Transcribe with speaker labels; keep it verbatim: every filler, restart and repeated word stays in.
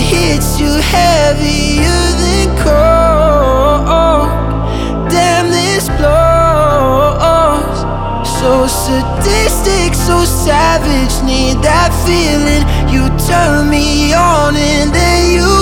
Speaker 1: hits you heavier than cold. Damn, this blows. So sadistic, so savage, need that feeling. You turn me on and then you